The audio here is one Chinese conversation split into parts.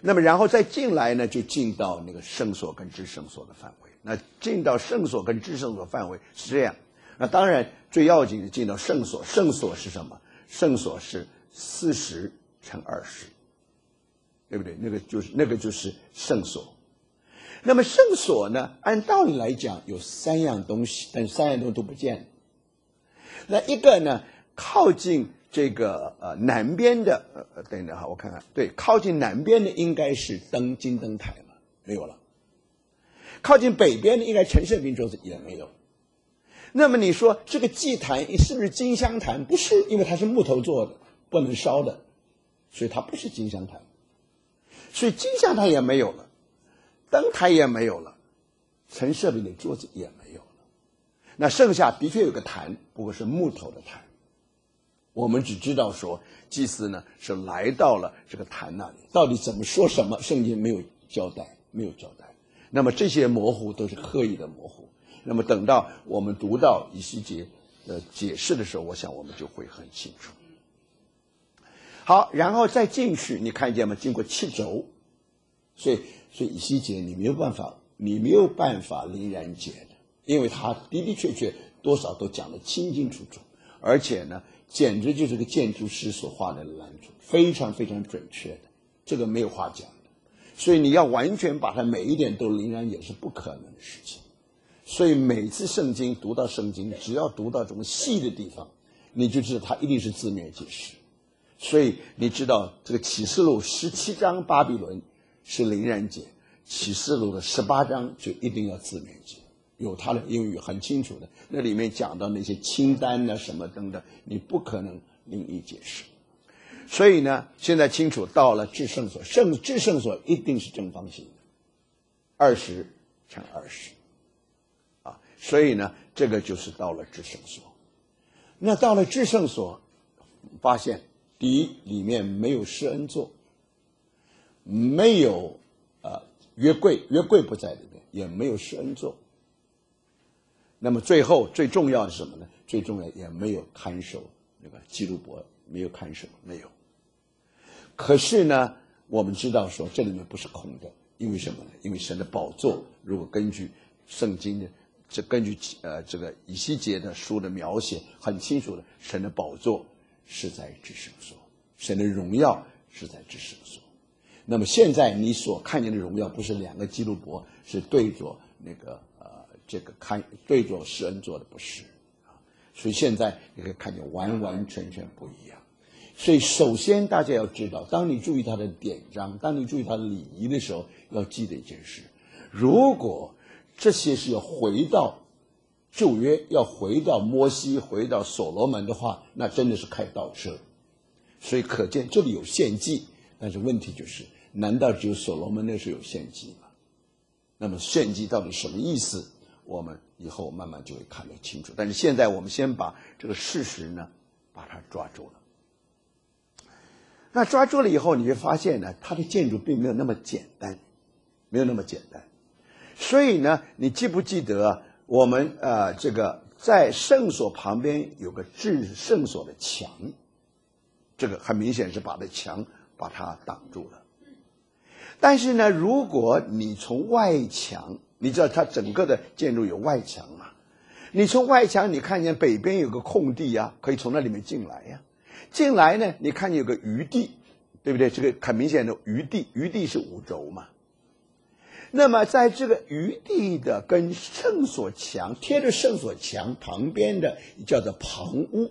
那么然后再进来呢，就进到那个圣所跟至圣所的范围。那进到圣所跟至圣所范围是这样。那当然最要紧的进到圣所，圣所是什么？圣所是40乘20，对不对？那个就是圣所。那么圣所呢，按道理来讲有3样东西，但是3样东西都不见了。那一个呢，靠近这个南边的等等哈，我看看，对，靠近南边的应该是金灯台嘛，没有了。靠近北边的应该陈设饼桌子也没有。那么你说这个祭坛是不是金香坛？不是，因为它是木头做的，不能烧的，所以它不是金香坛。所以金香坛也没有了，灯台也没有了，陈设饼的桌子也没有了。那剩下的确有个坛，不过是木头的坛。我们只知道说祭司呢是来到了这个坛那里，到底怎么说什么，圣经没有交代。那么这些模糊都是刻意的模糊。那么等到我们读到以西结的解释的时候，我想我们就会很清楚。好，然后再进去，你看见吗？经过7轴，所以以西结你没有办法灵然解的，因为他的的确确多少都讲得清清楚楚，而且呢，简直就是个建筑师所画的蓝图，非常非常准确的，这个没有话讲的。所以你要完全把它每一点都灵然也是不可能的事情。所以每次读到圣经，只要读到这种细的地方，你就知道它一定是字面解释。所以你知道这个启示录17章巴比伦是灵然解，启示录的18章就一定要字面解，有它的英语很清楚的，那里面讲到那些清单啊什么等等，你不可能另一解释。所以呢，现在清楚到了至圣所，至圣所一定是正方形的，20乘20。所以呢，这个就是到了至圣所。那到了至圣所，发现第一，里面没有施恩座，没有约柜不在里面，也没有施恩座。那么最后最重要的是什么呢？最重要也没有看守那个基路伯，没有看守，没有。可是呢，我们知道说这里面不是空的，因为什么呢？因为神的宝座，如果根据圣经的。根据这个以西结的书的描写很清楚的，神的宝座是在至圣所，神的荣耀是在至圣所。那么现在你所看见的荣耀不是2个基路伯，是对着那个对着施恩座的，不是啊。所以现在你可以看见完完全全不一样。所以首先大家要知道，当你注意他的典章，当你注意他的礼仪的时候，要记得一件事：如果这些是要回到旧约，要回到摩西，回到所罗门的话，那真的是开倒车。所以可见这里有献祭，但是问题就是，难道只有所罗门那时候有献祭吗？那么献祭到底什么意思？我们以后慢慢就会看得清楚。但是现在我们先把这个事实呢，把它抓住了。那抓住了以后，你会发现呢，它的建筑并没有那么简单，没有那么简单。所以呢，你记不记得我们这个在圣所旁边有个至圣所的墙，这个很明显是把墙把它挡住了。但是呢，如果你从外墙，你知道它整个的建筑有外墙嘛？你从外墙你看见北边有个空地啊，可以从那里面进来呀。进来呢，你看见有个余地，对不对？这个很明显的余地是5轴嘛。那么在这个余地的跟圣所墙贴着圣所墙旁边的叫做旁屋，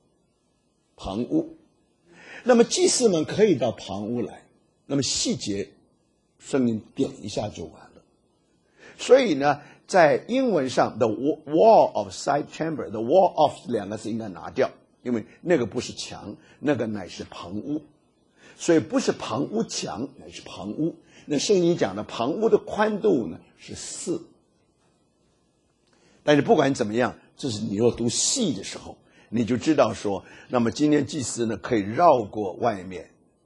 那么祭司们可以到旁屋来，那么细节圣经点一下就完了。所以呢，在英文上 the wall of side chamber， the wall of 2个字应该拿掉，因为那个不是墙，那个乃是旁屋。所以不是旁屋墙，乃是旁屋。那圣经讲的旁屋的宽度呢是4。但是不管怎么样，这是你若读细的时候，你就知道说，那么今天祭司呢可以绕过外面，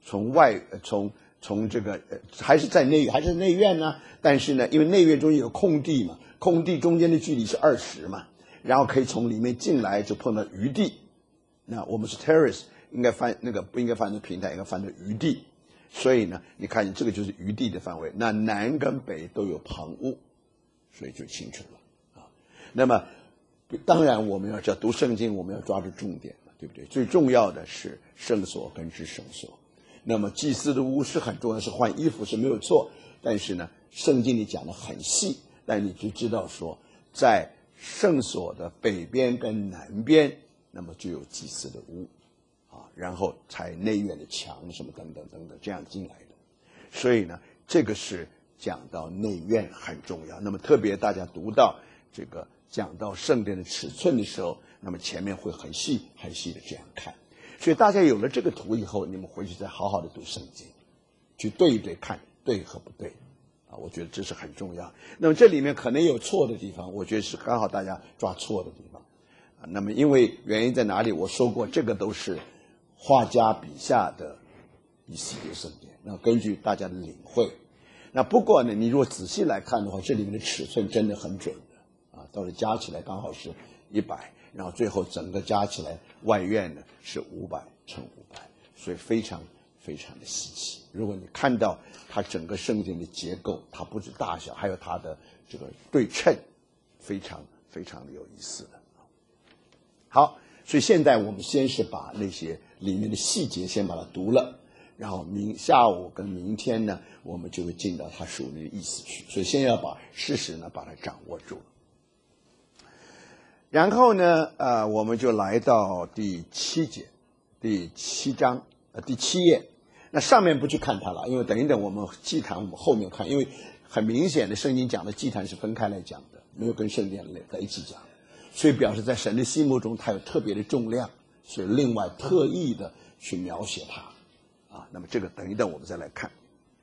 从这个还是在内院呢，但是呢，因为内院中间有空地嘛，空地中间的距离是20嘛，然后可以从里面进来就碰到余地。那我们是 terrace， 应该翻那个不应该翻成平台，应该翻成余地。 所以呢，你看这个就是余地的范围，那南跟北都有旁屋，所以就清楚了啊。那么当然我们要读圣经，我们要抓住重点，对不对？最重要的是圣所跟至圣所。那么祭司的屋是很重要，是换衣服是没有错，但是呢，圣经里讲的很细，但你就知道说，在圣所的北边跟南边，那么就有祭司的屋啊，然后才内院的墙什么等等等等这样进来的。所以呢，这个是讲到内院很重要。那么特别大家读到这个讲到圣殿的尺寸的时候，那么前面会很细很细的这样看。所以大家有了这个图以后，你们回去再好好的读圣经，去对一对看对和不对啊，我觉得这是很重要。那么这里面可能有错的地方，我觉得是刚好大家抓错的地方啊。那么因为原因在哪里？我说过，这个都是画家笔下的以西结圣殿，那根据大家的领会。那不过呢，你如果仔细来看的话，这里面的尺寸真的很准的啊，到时加起来刚好是100。然后最后整个加起来外院呢是500乘500，所以非常非常的稀奇。如果你看到它整个圣殿的结构，它不止大小，还有它的这个对称，非常非常的有意思的。好，所以现在我们先是把那些里面的细节先把它读了，然后下午跟明天呢，我们就会进到它属灵的意思去。所以先要把事实呢把它掌握住。然后呢，我们就来到第7节，第7章，第7页。那上面不去看它了，因为等一等我们祭坛我们后面看，因为很明显的圣经讲的祭坛是分开来讲的，没有跟圣殿在一起讲，所以表示在神的心目中它有特别的重量，所以另外特意的去描写它啊。那么这个等一等我们再来看。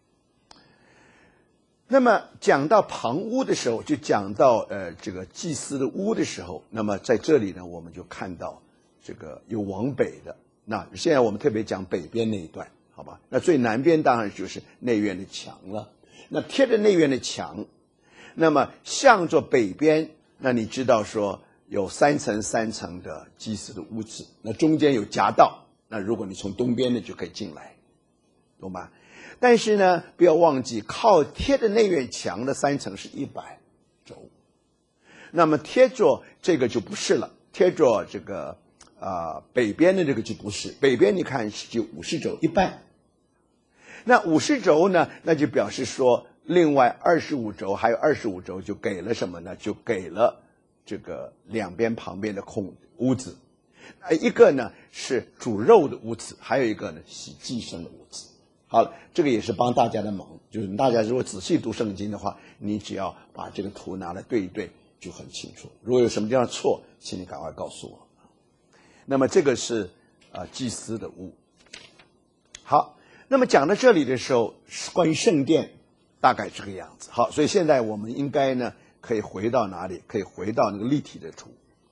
那么讲到旁屋的时候，就讲到这个祭司的屋的时候，那么在这里呢，我们就看到这个有往北的。那现在我们特别讲北边那一段，好吧？那最南边当然就是内院的墙了。那贴着内院的墙，那么向着北边，那你知道说有3层3层的祭司的屋子，那中间有夹道，那如果你从东边的就可以进来，懂吧？但是呢，不要忘记靠贴着内院墙的3层是100轴，那么贴着这个就不是了，贴着这个北边的这个就不是，北边你看就50轴一半，那50轴呢，那就表示说另外25轴还有25轴就给了什么呢？就给了这个两边旁边的空屋子，一个呢是煮肉的屋子，还有一个呢洗祭牲的屋子。好了，这个也是帮大家的忙，就是大家如果仔细读圣经的话，你只要把这个图拿来对一对就很清楚。如果有什么地方错，请你赶快告诉我。那么这个是祭司的屋。好，那么讲到这里的时候，关于圣殿大概这个样子。好，所以现在我们应该呢可以回到哪里？可以回到那个立体的图。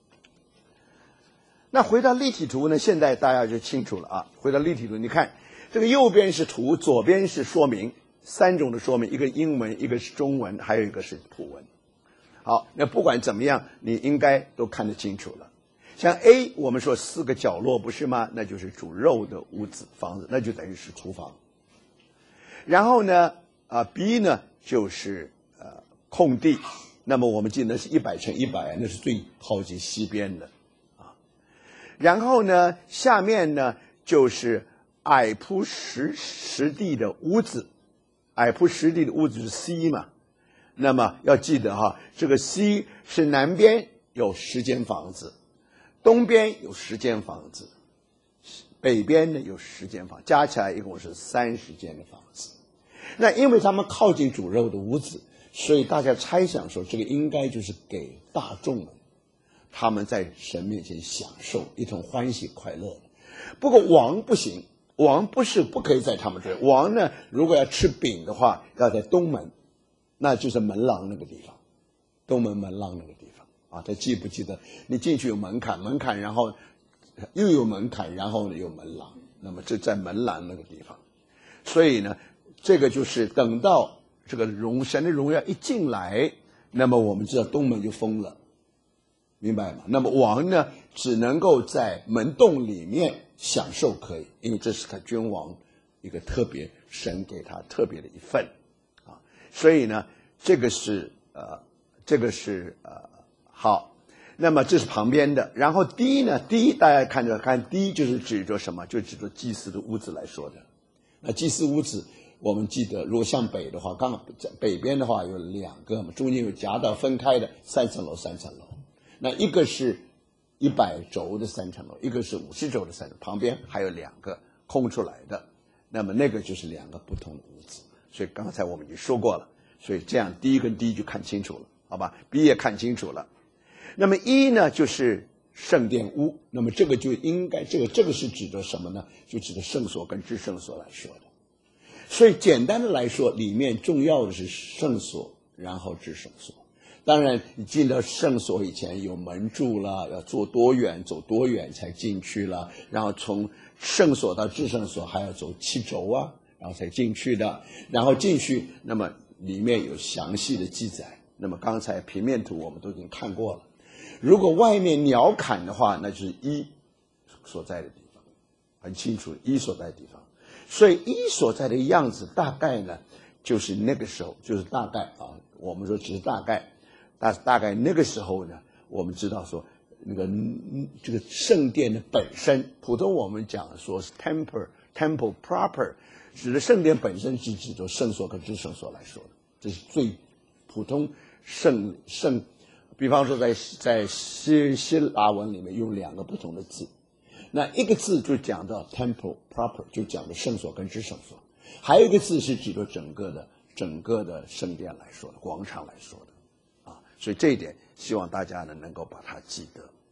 那回到立体图呢，现在大家就清楚了啊。回到立体图，你看这个右边是图，左边是说明，3种的说明，一个英文，一个是中文，还有一个是普文。好，那不管怎么样，你应该都看得清楚了。像 A 我们说4个角落不是吗？那就是煮肉的屋子房子，那就等于是厨房。然后呢B 呢就是空地，那么我们记得是100乘100，那是最靠近西边的啊。然后呢下面呢就是矮铺实地的屋子，矮铺实地的屋子是 C 嘛，那么要记得哈，这个 C 是南边有10间房子，东边有10间房子，北边呢有10间房，加起来一共是30间的房子。那因为他们靠近煮肉的屋子，所以大家猜想说这个应该就是给大众们，他们在神面前享受一同欢喜快乐的。不过王不行，王不可以在他们这里，王呢如果要吃饼的话要在东门，那就是门廊那个地方，东门门廊那个地方啊，他记不记得你进去有门槛，然后又有门槛，然后呢有门廊，那么这在门廊那个地方。所以呢这个就是等到这个神的荣耀一进来，那么我们知道东门就封了，明白吗？那么王呢只能够在门洞里面享受可以，因为这是他君王一个特别神给他特别的一份啊。所以呢，这个是好。那么这是旁边的，然后第呢，大家看第就是指着什么？就指着祭司的屋子来说的。那祭司屋子，我们记得，如果向北的话，刚好在北边的话有2个嘛，中间有夹道分开的3层楼。那一个是100轴的3层楼，一个是50轴的3层楼，旁边还有2个空出来的。那么那个就是2个不同的屋子。所以刚才我们已经说过了，所以这样第一跟第一就看清楚了，好吧？B 也看清楚了。那么1呢，就是圣殿屋。那么这个就应该这个是指的什么呢？就指的圣所跟至圣所来说的。所以简单的来说，里面重要的是圣所，然后至圣所。当然，你进到圣所以前有门柱了，要走多远才进去了。然后从圣所到至圣所还要走7轴啊，然后才进去的。然后进去，那么里面有详细的记载。那么刚才平面图我们都已经看过了。如果外面鸟瞰的话，那就是1所在的地方，很清楚1所在的地方。所以1所在的样子大概呢，就是那个时候，就是大概啊，我们说只是大概，大概那个时候呢，我们知道说那个这个圣殿的本身，普通我们讲说是 temple proper， 指的圣殿本身是指着圣所跟至圣所来说的，这是最普通圣。比方说在希腊文里面用2个不同的字，那一个字就讲到 temple proper， 就讲的圣所跟至圣所，还有一个字是指的整个的圣殿来说的，广场来说的啊。所以这一点希望大家呢能够把它记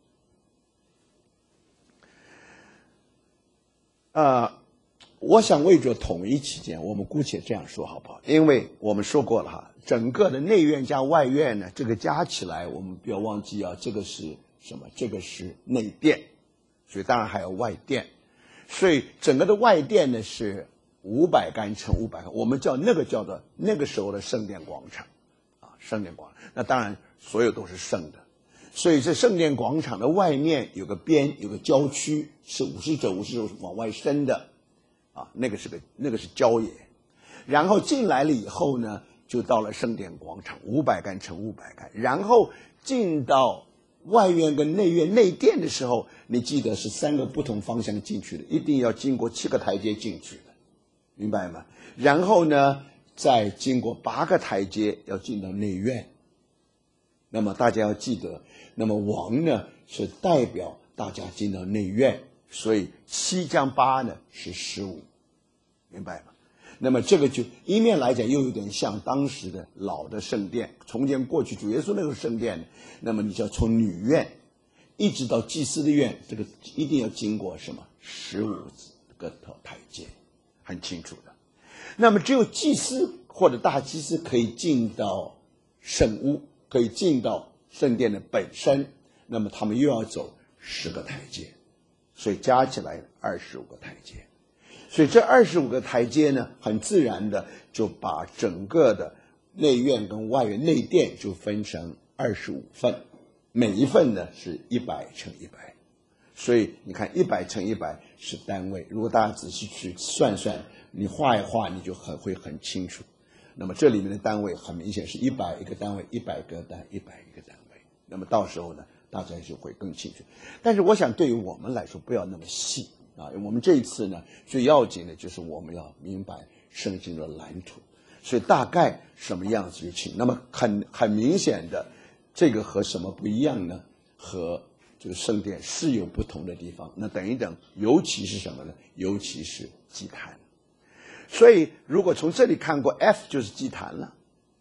得。我想为着统一起见，我们姑且这样说好不好？因为我们说过了哈，整个的内院加外院呢，这个加起来，我们不要忘记啊，这个是什么？这个是内殿，所以当然还有外殿，所以整个的外殿呢是500杆乘500杆，我们叫做那个时候的圣殿广场啊，圣殿广场。那当然所有都是圣的，所以这圣殿广场的外面有个边，有个郊区，是50肘往外伸的。那个是郊野，然后进来了以后呢，就到了圣殿广场，500杆乘500杆，然后进到外院跟内院内殿的时候，你记得是3个不同方向进去的，一定要经过7个台阶进去的，明白吗？然后呢，再经过8个台阶要进到内院。那么大家要记得，那么王呢是代表大家进到内院，所以7加8呢是15。明白吗？那么这个就一面来讲又有点像当时的老的圣殿，重建过去主耶稣那个圣殿，那么你就要从女院一直到祭司的院，这个一定要经过什么15个台阶，很清楚的。那么只有祭司或者大祭司可以进到圣屋，可以进到圣殿的本身，那么他们又要走10个台阶，所以加起来25个台阶。所以这25个台阶呢，很自然的就把整个的内院跟外院内殿就分成25份，每一份呢是100乘100，所以你看100乘100是单位。如果大家仔细去算算，你画一画，你就会很清楚。那么这里面的单位很明显是100一个单位，100个单，100一个单位。那么到时候呢，大家就会更清楚。但是我想对于我们来说，不要那么细。我们这一次呢，最要紧的就是我们要明白圣经的蓝图，所以大概什么样子就请。那么很明显的，这个和什么不一样呢？和这个圣殿是有不同的地方。那等一等，尤其是什么呢？尤其是祭坛。所以如果从这里看过 F 就是祭坛了。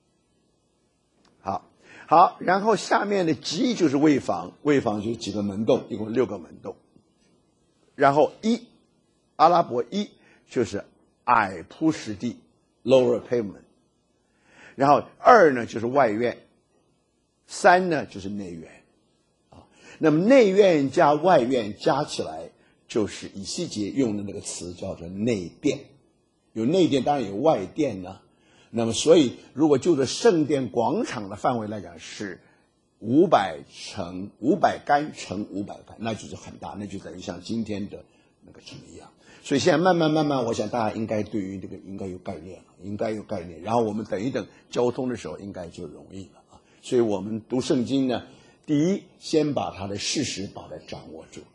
好，然后下面的 G 就是卫房，卫房就是几个门洞，一共6个门洞。然后阿拉伯1就是矮铺石地 lower pavement， 然后2呢就是外院，3呢就是内院那么内院加外院加起来就是以西结用的那个词叫做内殿，有内殿当然有外殿呢。那么所以如果就着圣殿广场的范围来讲是500杆乘500杆，那就是很大，那就等于像今天的那个城一样。 所以现在慢慢，我想大家应该对于这个应该有概念了，应该有概念。然后我们等一等交通的时候，应该就容易了啊。所以我们读圣经呢，第一，先把它的事实把它掌握住，